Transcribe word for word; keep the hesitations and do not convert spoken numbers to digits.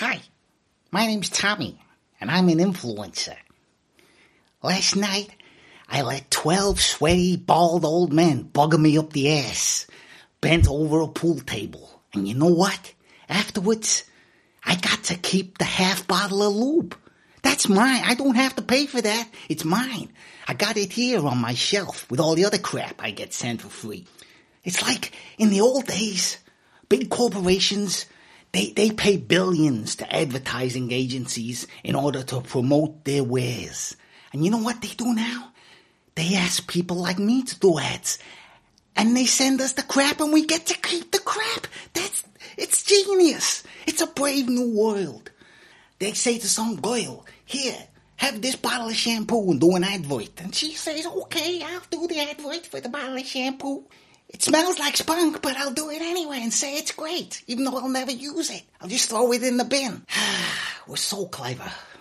Hi, my name's Tommy, and I'm an influencer. Last night, I let twelve sweaty, bald old men bugger me up the ass, bent over a pool table. And you know what? Afterwards, I got to keep the half bottle of lube. That's mine. I don't have to pay for that. It's mine. I got it here on my shelf with all the other crap I get sent for free. It's like in the old days, big corporations, they, they pay billions to advertising agencies in order to promote their wares. And you know what they do now? They ask people like me to do ads. And they send us the crap and we get to keep the crap. That's, it's genius. It's a brave new world. They say to some girl, here, have this bottle of shampoo and do an advert. And she says, okay, I'll do the advert for the bottle of shampoo. It smells like spunk, but I'll do it anyway and say it's great, even though I'll never use it. I'll just throw it in the bin. We're so clever.